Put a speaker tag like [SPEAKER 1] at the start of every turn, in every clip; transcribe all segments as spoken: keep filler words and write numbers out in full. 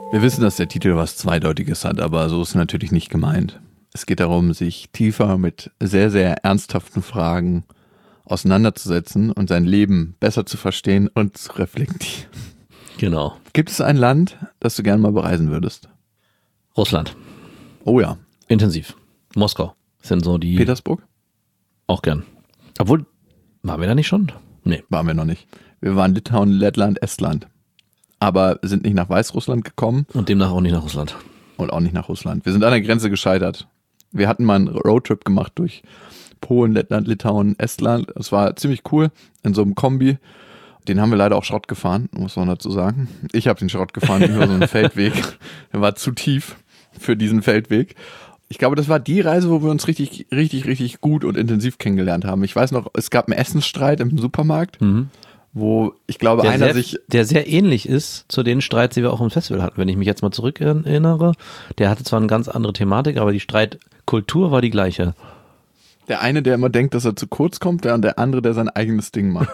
[SPEAKER 1] Wir wissen, dass der Titel was Zweideutiges hat, aber so ist es natürlich nicht gemeint. Es geht darum, sich tiefer mit sehr, sehr ernsthaften Fragen auseinanderzusetzen und sein Leben besser zu verstehen und zu reflektieren.
[SPEAKER 2] Genau.
[SPEAKER 1] Gibt es ein Land, das du gerne mal bereisen würdest?
[SPEAKER 2] Russland.
[SPEAKER 1] Oh ja.
[SPEAKER 2] Intensiv. Moskau sind so die...
[SPEAKER 1] Petersburg?
[SPEAKER 2] Auch gern. Obwohl, waren wir da nicht schon? Nee.
[SPEAKER 1] Waren wir noch nicht. Wir waren Litauen, Lettland, Estland. Aber sind nicht nach Weißrussland gekommen.
[SPEAKER 2] Und demnach auch nicht nach Russland.
[SPEAKER 1] Und auch nicht nach Russland. Wir sind an der Grenze gescheitert. Wir hatten mal einen Roadtrip gemacht durch Polen, Lettland, Litauen, Estland. Es war ziemlich cool in so einem Kombi. Den haben wir leider auch Schrott gefahren, muss man dazu sagen. Ich habe den Schrott gefahren über so einen Feldweg. Der war zu tief für diesen Feldweg. Ich glaube, das war die Reise, wo wir uns richtig, richtig, richtig gut und intensiv kennengelernt haben. Ich weiß noch, es gab einen Essensstreit im Supermarkt, mhm. wo ich glaube,
[SPEAKER 2] der
[SPEAKER 1] einer
[SPEAKER 2] sehr,
[SPEAKER 1] sich...
[SPEAKER 2] Der sehr ähnlich ist zu den Streits, die wir auch im Festival hatten. Wenn ich mich jetzt mal zurück erinnere, der hatte zwar eine ganz andere Thematik, aber die Streitkultur war die gleiche.
[SPEAKER 1] Der eine, der immer denkt, dass er zu kurz kommt, und der andere, der sein eigenes Ding macht.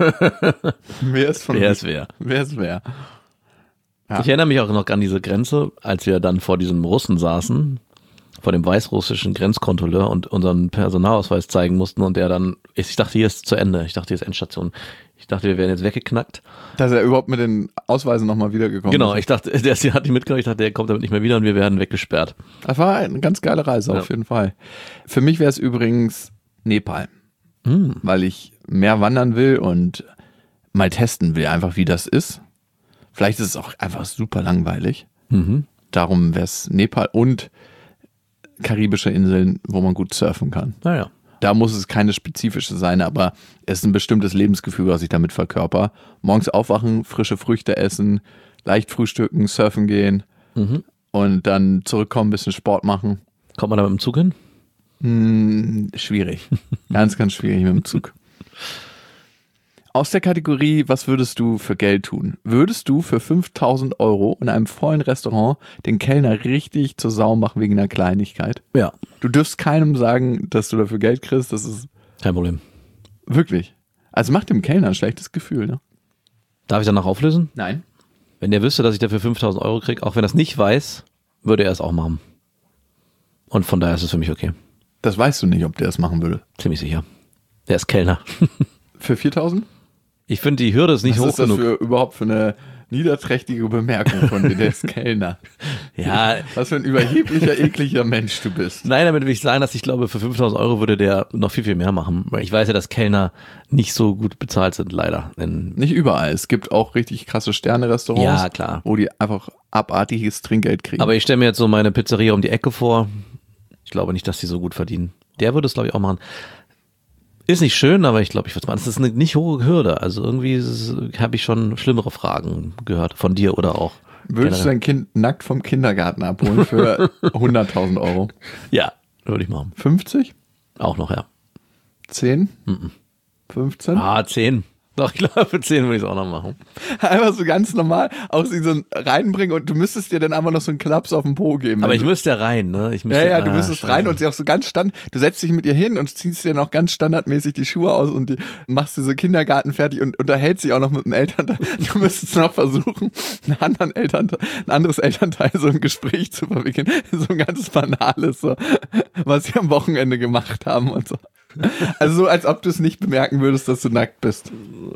[SPEAKER 1] Wer ist von
[SPEAKER 2] Wer ist wer?
[SPEAKER 1] Wer ist wer? Ja.
[SPEAKER 2] Ich erinnere mich auch noch an diese Grenze, als wir dann vor diesem Russen saßen, vor dem weißrussischen Grenzkontrolleur und unseren Personalausweis zeigen mussten und der dann, ich dachte, hier ist zu Ende, ich dachte, hier ist Endstation. Ich dachte, wir wären jetzt weggeknackt.
[SPEAKER 1] Dass er überhaupt mit den Ausweisen nochmal wiedergekommen
[SPEAKER 2] genau,
[SPEAKER 1] ist.
[SPEAKER 2] Genau, ich dachte, der hat die mitgenommen, ich dachte, der kommt damit nicht mehr wieder und wir werden weggesperrt.
[SPEAKER 1] Das war eine ganz geile Reise, ja. Auf jeden Fall. Für mich wäre es übrigens Nepal, hm. weil ich mehr wandern will und mal testen will, einfach wie das ist. Vielleicht ist es auch einfach super langweilig. Mhm. Darum wäre es Nepal und karibische Inseln, wo man gut surfen kann.
[SPEAKER 2] Naja.
[SPEAKER 1] Da muss es keine spezifische sein, aber es ist ein bestimmtes Lebensgefühl, was ich damit verkörper. Morgens aufwachen, frische Früchte essen, leicht frühstücken, surfen gehen mhm. und dann zurückkommen, ein bisschen Sport machen.
[SPEAKER 2] Kommt man da mit dem Zug hin?
[SPEAKER 1] Hm, schwierig. Ganz, ganz schwierig mit dem Zug. Aus der Kategorie, was würdest du für Geld tun? Würdest du für fünftausend Euro in einem vollen Restaurant den Kellner richtig zur Sau machen wegen einer Kleinigkeit?
[SPEAKER 2] Ja.
[SPEAKER 1] Du dürfst keinem sagen, dass du dafür Geld kriegst. Das ist
[SPEAKER 2] kein Problem.
[SPEAKER 1] Wirklich? Also macht dem Kellner ein schlechtes Gefühl, ne?
[SPEAKER 2] Darf ich danach auflösen?
[SPEAKER 1] Nein.
[SPEAKER 2] Wenn der wüsste, dass ich dafür fünftausend Euro kriege, auch wenn er es nicht weiß, würde er es auch machen. Und von daher ist es für mich okay.
[SPEAKER 1] Das weißt du nicht, ob der es machen würde.
[SPEAKER 2] Ziemlich sicher. Der ist Kellner.
[SPEAKER 1] Für viertausend?
[SPEAKER 2] Ich finde, die Hürde ist nicht
[SPEAKER 1] Was
[SPEAKER 2] hoch
[SPEAKER 1] ist das
[SPEAKER 2] genug.
[SPEAKER 1] Für, überhaupt für eine niederträchtige Bemerkung von dir, der ist Kellner?
[SPEAKER 2] Ja.
[SPEAKER 1] Was für ein überheblicher, ekliger Mensch du bist.
[SPEAKER 2] Nein, damit will ich sagen, dass ich glaube, für fünftausend Euro würde der noch viel, viel mehr machen. Weil ich weiß ja, dass Kellner nicht so gut bezahlt sind, leider. Denn
[SPEAKER 1] nicht überall. Es gibt auch richtig krasse Sterne-Restaurants,
[SPEAKER 2] ja, klar.
[SPEAKER 1] wo die einfach abartiges Trinkgeld kriegen.
[SPEAKER 2] Aber ich stelle mir jetzt so meine Pizzeria um die Ecke vor. Ich glaube nicht, dass die so gut verdienen. Der würde es, glaube ich, auch machen. Ist nicht schön, aber ich glaube, ich würde es machen. Das ist eine nicht hohe Hürde. Also irgendwie habe ich schon schlimmere Fragen gehört von dir oder auch.
[SPEAKER 1] Würdest du dein Kind nackt vom Kindergarten abholen für hunderttausend Euro?
[SPEAKER 2] Ja, würde ich machen.
[SPEAKER 1] fünfzig?
[SPEAKER 2] Auch noch, ja.
[SPEAKER 1] zehn?
[SPEAKER 2] Mhm.
[SPEAKER 1] fünfzehn?
[SPEAKER 2] Ah, zehn. Doch, ich glaube, für zehn würde ich es auch noch machen.
[SPEAKER 1] Einfach so ganz normal, auch sie so reinbringen und du müsstest dir dann einfach noch so einen Klaps auf den Po geben.
[SPEAKER 2] Aber ich müsste ja rein, ne? Ich müsste,
[SPEAKER 1] ja, ja, du
[SPEAKER 2] ah,
[SPEAKER 1] müsstest
[SPEAKER 2] scheiße.
[SPEAKER 1] rein und sie auch so ganz stand, du setzt dich mit ihr hin und ziehst dir noch ganz standardmäßig die Schuhe aus und die, machst dir so Kindergarten fertig und unterhältst dich auch noch mit dem Elternteil. Du müsstest noch versuchen, einen anderen Elternteil, ein anderes Elternteil so ein Gespräch zu verwickeln. So ein ganz banales, so, was sie am Wochenende gemacht haben und so. Also so, als ob du es nicht bemerken würdest, dass du nackt bist.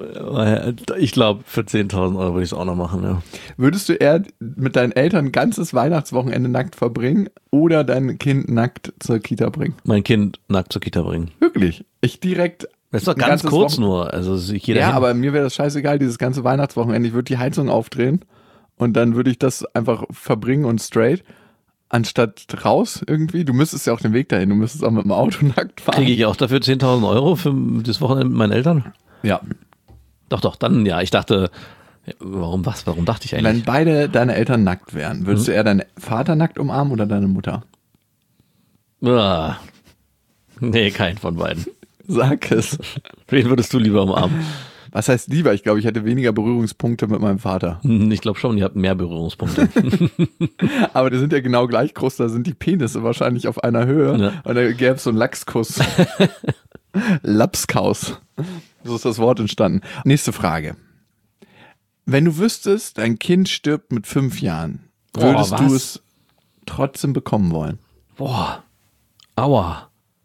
[SPEAKER 2] Ich glaube, für zehntausend Euro würde ich es auch noch machen, ja.
[SPEAKER 1] Würdest du eher mit deinen Eltern ein ganzes Weihnachtswochenende nackt verbringen oder dein Kind nackt zur Kita bringen?
[SPEAKER 2] Mein Kind nackt zur Kita bringen.
[SPEAKER 1] Wirklich? Ich direkt...
[SPEAKER 2] Das ist doch ganz kurz Wochen- nur. Also ich
[SPEAKER 1] Ja,
[SPEAKER 2] hin.
[SPEAKER 1] aber mir wäre das scheißegal, dieses ganze Weihnachtswochenende. Ich würde die Heizung aufdrehen und dann würde ich das einfach verbringen und straight. Anstatt raus irgendwie, du müsstest ja auch den Weg dahin, du müsstest auch mit dem Auto nackt fahren.
[SPEAKER 2] Kriege ich auch dafür zehntausend Euro für das Wochenende mit meinen Eltern?
[SPEAKER 1] Ja.
[SPEAKER 2] Doch, doch, dann ja. Ich dachte, warum was? Warum dachte ich eigentlich?
[SPEAKER 1] Wenn beide deine Eltern nackt wären, würdest
[SPEAKER 2] mhm.
[SPEAKER 1] du eher deinen Vater nackt umarmen oder deine Mutter?
[SPEAKER 2] Ah. Nee, keinen von beiden.
[SPEAKER 1] Sag es.
[SPEAKER 2] Wen würdest du lieber umarmen?
[SPEAKER 1] Was heißt lieber? Ich glaube, ich hätte weniger Berührungspunkte mit meinem Vater.
[SPEAKER 2] Ich glaube schon, ihr habt mehr Berührungspunkte.
[SPEAKER 1] Aber die sind ja genau gleich groß, da sind die Penisse wahrscheinlich auf einer Höhe. Ja. Und da gäbe es so einen Lachskuss. Lapskaus. So ist das Wort entstanden. Nächste Frage. Wenn du wüsstest, dein Kind stirbt mit fünf Jahren, würdest
[SPEAKER 2] Boah,
[SPEAKER 1] du
[SPEAKER 2] was?
[SPEAKER 1] es trotzdem bekommen wollen?
[SPEAKER 2] Boah. Aua.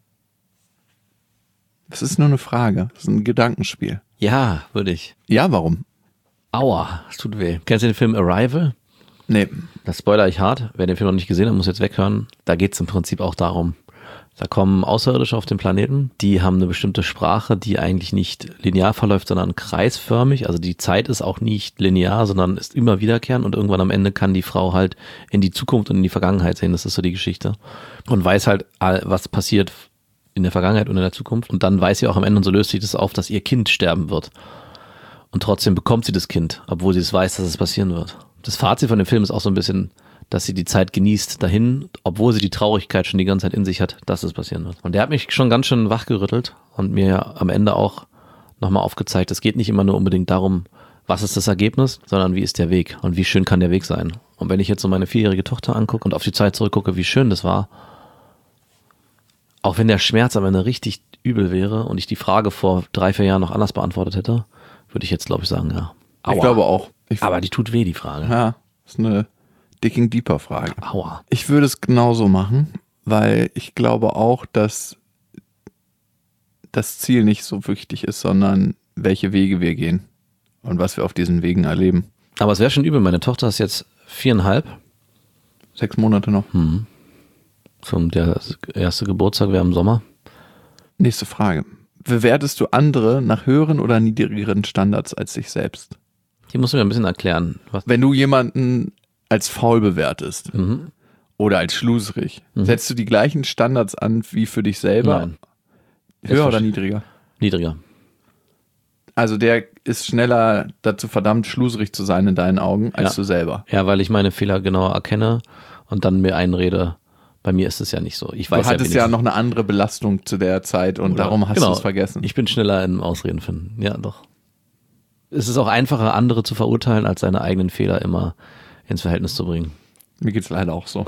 [SPEAKER 1] Das ist nur eine Frage. Das ist ein Gedankenspiel.
[SPEAKER 2] Ja, würde ich.
[SPEAKER 1] Ja, warum?
[SPEAKER 2] Aua, es tut weh. Kennst du den Film Arrival?
[SPEAKER 1] Nee.
[SPEAKER 2] Das spoiler ich hart. Wer den Film noch nicht gesehen hat, muss jetzt weghören. Da geht es im Prinzip auch darum, da kommen Außerirdische auf den Planeten, die haben eine bestimmte Sprache, die eigentlich nicht linear verläuft, sondern kreisförmig. Also die Zeit ist auch nicht linear, sondern ist immer wiederkehrend und irgendwann am Ende kann die Frau halt in die Zukunft und in die Vergangenheit sehen. Das ist so die Geschichte. Und weiß halt, was passiert in der Vergangenheit und in der Zukunft. Und dann weiß sie auch am Ende, und so löst sich das auf, dass ihr Kind sterben wird. Und trotzdem bekommt sie das Kind, obwohl sie es weiß, dass es passieren wird. Das Fazit von dem Film ist auch so ein bisschen, dass sie die Zeit genießt dahin, obwohl sie die Traurigkeit schon die ganze Zeit in sich hat, dass es passieren wird. Und der hat mich schon ganz schön wachgerüttelt und mir am Ende auch nochmal aufgezeigt, es geht nicht immer nur unbedingt darum, was ist das Ergebnis, sondern wie ist der Weg und wie schön kann der Weg sein. Und wenn ich jetzt so meine vierjährige Tochter angucke und auf die Zeit zurückgucke, wie schön das war, auch wenn der Schmerz am Ende richtig übel wäre und ich die Frage vor drei, vier Jahren noch anders beantwortet hätte, würde ich jetzt, glaube ich, sagen, ja. Aua.
[SPEAKER 1] Ich glaube auch. Ich,
[SPEAKER 2] Aber die tut weh, die Frage.
[SPEAKER 1] Ja, ist eine Digging Deeper Frage.
[SPEAKER 2] Aua.
[SPEAKER 1] Ich würde es genauso machen, weil ich glaube auch, dass das Ziel nicht so wichtig ist, sondern welche Wege wir gehen und was wir auf diesen Wegen erleben.
[SPEAKER 2] Aber es wäre schon übel. Meine Tochter ist jetzt viereinhalb.
[SPEAKER 1] Sechs Monate noch.
[SPEAKER 2] Hm. Zum der erste Geburtstag wäre im Sommer.
[SPEAKER 1] Nächste Frage. Bewertest du andere nach höheren oder niedrigeren Standards als dich selbst?
[SPEAKER 2] Die musst du mir ein bisschen erklären. Was?
[SPEAKER 1] Wenn du jemanden als faul bewertest
[SPEAKER 2] Mhm.
[SPEAKER 1] oder als schluserig,
[SPEAKER 2] Mhm.
[SPEAKER 1] setzt du die gleichen Standards an wie für dich selber?
[SPEAKER 2] Nein.
[SPEAKER 1] Höher oder niedriger?
[SPEAKER 2] Niedriger.
[SPEAKER 1] Also der ist schneller dazu verdammt, schluserig zu sein in deinen Augen, als
[SPEAKER 2] Ja.
[SPEAKER 1] du selber.
[SPEAKER 2] Ja, weil ich meine Fehler genauer erkenne und dann mir einrede, bei mir ist es ja nicht so. Ich weiß
[SPEAKER 1] Du hattest
[SPEAKER 2] ja,
[SPEAKER 1] ja noch eine andere Belastung zu der Zeit und
[SPEAKER 2] Oder-
[SPEAKER 1] darum hast
[SPEAKER 2] genau.
[SPEAKER 1] du es vergessen.
[SPEAKER 2] Ich bin schneller im Ausreden finden. Ja, doch. Es ist auch einfacher, andere zu verurteilen, als seine eigenen Fehler immer ins Verhältnis zu bringen.
[SPEAKER 1] Mir geht's leider auch so.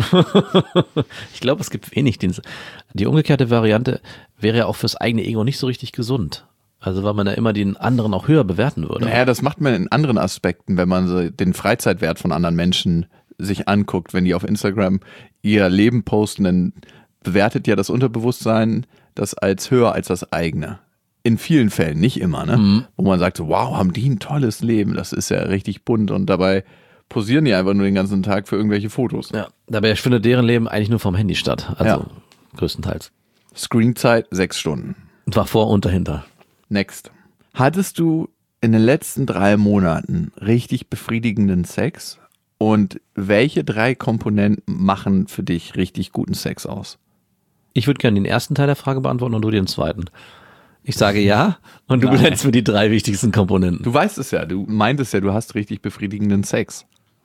[SPEAKER 2] Ich glaube, es gibt wenig. Den, die umgekehrte Variante wäre ja auch fürs eigene Ego nicht so richtig gesund. Also weil man ja immer den anderen auch höher bewerten würde.
[SPEAKER 1] Naja, das macht man in anderen Aspekten, wenn man so den Freizeitwert von anderen Menschen sich anguckt. Wenn die auf Instagram ihr Leben posten, dann bewertet ja das Unterbewusstsein das als höher als das eigene. In vielen Fällen, nicht immer, ne?
[SPEAKER 2] Mhm.
[SPEAKER 1] Wo man sagt so, wow, haben die ein tolles Leben, das ist ja richtig bunt und dabei posieren die einfach nur den ganzen Tag für irgendwelche Fotos.
[SPEAKER 2] Ja, dabei findet deren Leben eigentlich nur vom Handy statt. Also
[SPEAKER 1] Ja.
[SPEAKER 2] größtenteils.
[SPEAKER 1] Screenzeit sechs Stunden.
[SPEAKER 2] Und zwar vor und dahinter.
[SPEAKER 1] Next. Hattest du in den letzten drei Monaten richtig befriedigenden Sex? Und welche drei Komponenten machen für dich richtig guten Sex aus?
[SPEAKER 2] Ich würde gerne den ersten Teil der Frage beantworten und du den zweiten. Ich sage ja und du
[SPEAKER 1] Nein.
[SPEAKER 2] benennst mir die drei wichtigsten Komponenten.
[SPEAKER 1] Du weißt es ja, du meintest ja, du hast richtig befriedigenden Sex.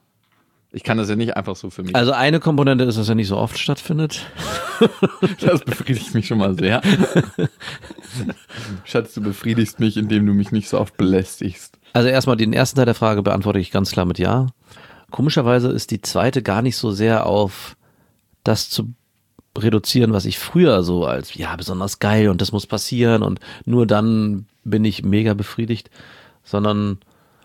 [SPEAKER 1] Ich kann das ja nicht einfach so für mich.
[SPEAKER 2] Also eine Komponente ist, dass er nicht so oft stattfindet.
[SPEAKER 1] Das befriedigt mich schon mal sehr. Schatz, du befriedigst mich, indem du mich nicht so oft belästigst.
[SPEAKER 2] Also erstmal den ersten Teil der Frage beantworte ich ganz klar mit ja. Komischerweise ist die zweite gar nicht so sehr auf das zu reduzieren, was ich früher so als, ja, besonders geil und das muss passieren und nur dann bin ich mega befriedigt, sondern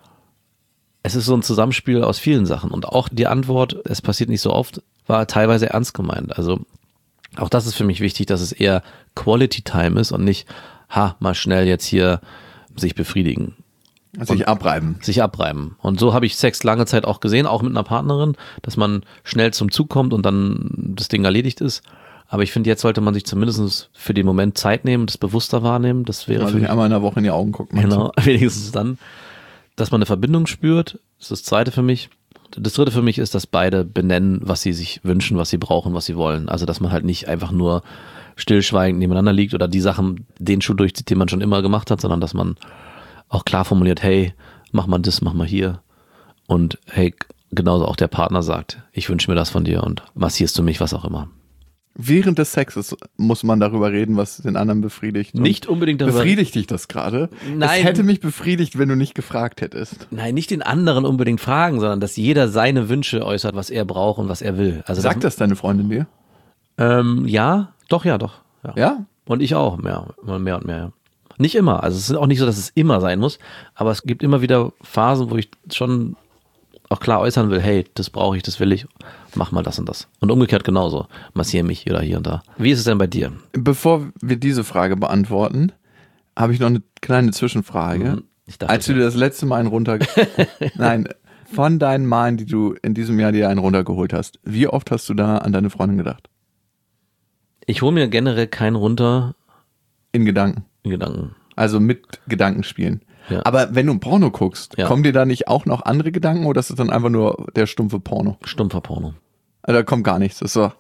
[SPEAKER 2] es ist so ein Zusammenspiel aus vielen Sachen und auch die Antwort, es passiert nicht so oft, war teilweise ernst gemeint. Also auch das ist für mich wichtig, dass es eher Quality Time ist und nicht, ha, mal schnell jetzt hier sich befriedigen.
[SPEAKER 1] Sich abreiben.
[SPEAKER 2] Sich abreiben. Und so habe ich Sex lange Zeit auch gesehen, auch mit einer Partnerin, dass man schnell zum Zug kommt und dann das Ding erledigt ist. Aber ich finde, jetzt sollte man sich zumindest für den Moment Zeit nehmen, das bewusster wahrnehmen. Das wäre
[SPEAKER 1] Also
[SPEAKER 2] für
[SPEAKER 1] ich
[SPEAKER 2] mich,
[SPEAKER 1] einmal in der Woche in die Augen gucken.
[SPEAKER 2] genau, wenigstens dann, dass man eine Verbindung spürt. Das ist das Zweite für mich. Das Dritte für mich ist, dass beide benennen, was sie sich wünschen, was sie brauchen, was sie wollen. Also, dass man halt nicht einfach nur stillschweigend nebeneinander liegt oder die Sachen, den Schuh durchzieht, den man schon immer gemacht hat, sondern dass man auch klar formuliert, hey, mach mal das, mach mal hier. Und hey, genauso auch der Partner sagt, ich wünsche mir das von dir und massierst du mich, was auch immer.
[SPEAKER 1] Während des Sexes muss man darüber reden, was den anderen befriedigt. Und
[SPEAKER 2] Nicht unbedingt darüber.
[SPEAKER 1] befriedigt dich das gerade?
[SPEAKER 2] Nein.
[SPEAKER 1] Es hätte mich befriedigt, wenn du nicht gefragt hättest.
[SPEAKER 2] Nein, nicht den anderen unbedingt fragen, sondern dass jeder seine Wünsche äußert, was er braucht und was er will. Also
[SPEAKER 1] Sagt das deine Freundin dir?
[SPEAKER 2] Ähm, ja, doch, ja, doch. Ja.
[SPEAKER 1] Ja?
[SPEAKER 2] Und ich auch, mehr, mehr und mehr. Nicht immer. Also es ist auch nicht so, dass es immer sein muss, aber es gibt immer wieder Phasen, wo ich schon auch klar äußern will, hey, das brauche ich, das will ich, mach mal das und das. Und umgekehrt genauso, massiere mich oder hier und da. Wie ist es denn bei dir?
[SPEAKER 1] Bevor wir diese Frage beantworten, habe ich noch eine kleine Zwischenfrage.
[SPEAKER 2] Ich dachte,
[SPEAKER 1] Als du dir das letzte Mal einen runter... Nein, von deinen Malen, die du in diesem Jahr dir einen runtergeholt hast, wie oft hast du da an deine Freundin gedacht?
[SPEAKER 2] ich hole mir generell keinen runter
[SPEAKER 1] In Gedanken.
[SPEAKER 2] in Gedanken.
[SPEAKER 1] Also mit Gedankenspielen.
[SPEAKER 2] Ja.
[SPEAKER 1] Aber wenn du ein Porno guckst,
[SPEAKER 2] Ja.
[SPEAKER 1] kommen dir da nicht auch noch andere Gedanken oder ist es dann einfach nur der stumpfe Porno?
[SPEAKER 2] Stumpfer Porno.
[SPEAKER 1] Also da kommt gar nichts. Das ist so.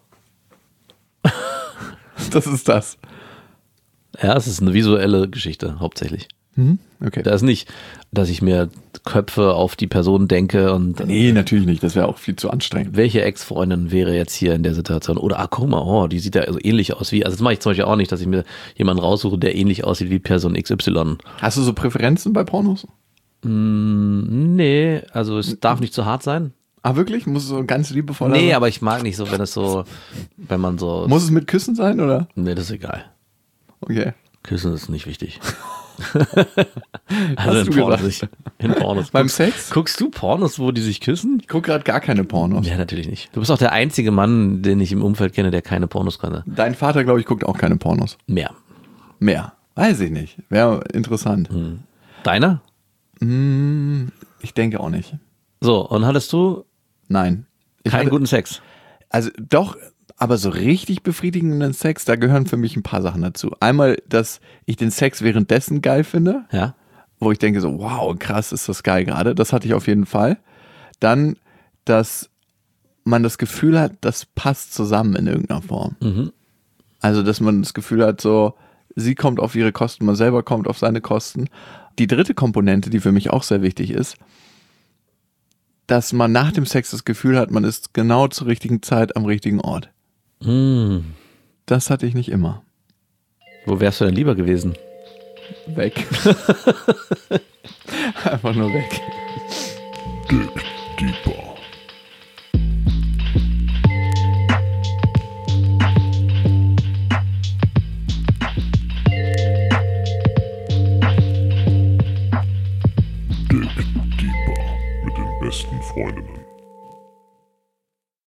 [SPEAKER 1] Das ist das.
[SPEAKER 2] Ja, es ist eine visuelle Geschichte, hauptsächlich.
[SPEAKER 1] Mhm. Okay.
[SPEAKER 2] Da ist nicht, dass ich mir Köpfe auf die Person denke und
[SPEAKER 1] Nee, natürlich nicht. Das wäre auch viel zu anstrengend.
[SPEAKER 2] welche Ex-Freundin wäre jetzt hier in der Situation? Oder, ah, guck mal, oh, die sieht ja so ähnlich aus wie, also das mache ich zum Beispiel auch nicht, dass ich mir jemanden raussuche, der ähnlich aussieht wie Person X Y.
[SPEAKER 1] Hast du so Präferenzen bei Pornos?
[SPEAKER 2] Mm, nee, also es darf nicht zu hart sein.
[SPEAKER 1] Ah, wirklich? Muss es so ganz liebevoll
[SPEAKER 2] Nee,
[SPEAKER 1] sein?
[SPEAKER 2] aber ich mag nicht so, wenn es so, wenn man so,
[SPEAKER 1] Muss es mit Küssen sein, oder?
[SPEAKER 2] nee, das ist egal.
[SPEAKER 1] Okay.
[SPEAKER 2] Küssen ist nicht wichtig.
[SPEAKER 1] Hast
[SPEAKER 2] also in
[SPEAKER 1] du
[SPEAKER 2] Pornos,
[SPEAKER 1] gesagt.
[SPEAKER 2] nicht. in Pornos.
[SPEAKER 1] Beim
[SPEAKER 2] Guckst,
[SPEAKER 1] Sex?
[SPEAKER 2] guckst du Pornos, wo die sich küssen?
[SPEAKER 1] Ich gucke gerade gar keine Pornos.
[SPEAKER 2] Ja, natürlich nicht. Du bist auch der einzige Mann, den ich im Umfeld kenne, der keine Pornos kann.
[SPEAKER 1] Dein Vater, glaube ich, guckt auch keine Pornos.
[SPEAKER 2] Mehr.
[SPEAKER 1] Mehr. Weiß ich nicht. Wäre interessant.
[SPEAKER 2] Deiner?
[SPEAKER 1] Hm, ich denke auch nicht.
[SPEAKER 2] So, und hattest du
[SPEAKER 1] Nein. Ich
[SPEAKER 2] keinen
[SPEAKER 1] hatte-
[SPEAKER 2] guten Sex?
[SPEAKER 1] Also doch, aber so richtig befriedigenden Sex, da gehören für mich ein paar Sachen dazu. Einmal, dass ich den Sex währenddessen geil finde,
[SPEAKER 2] Ja?
[SPEAKER 1] wo ich denke so, wow, krass, ist das geil gerade. Das hatte ich auf jeden Fall. Dann, dass man das Gefühl hat, das passt zusammen in irgendeiner Form.
[SPEAKER 2] Mhm.
[SPEAKER 1] Also, dass man das Gefühl hat, so, sie kommt auf ihre Kosten, man selber kommt auf seine Kosten. Die dritte Komponente, die für mich auch sehr wichtig ist, dass man nach dem Sex das Gefühl hat, man ist genau zur richtigen Zeit am richtigen Ort.
[SPEAKER 2] Hm.
[SPEAKER 1] Das hatte ich nicht immer.
[SPEAKER 2] Wo wärst du denn lieber gewesen?
[SPEAKER 1] Weg. Einfach nur weg.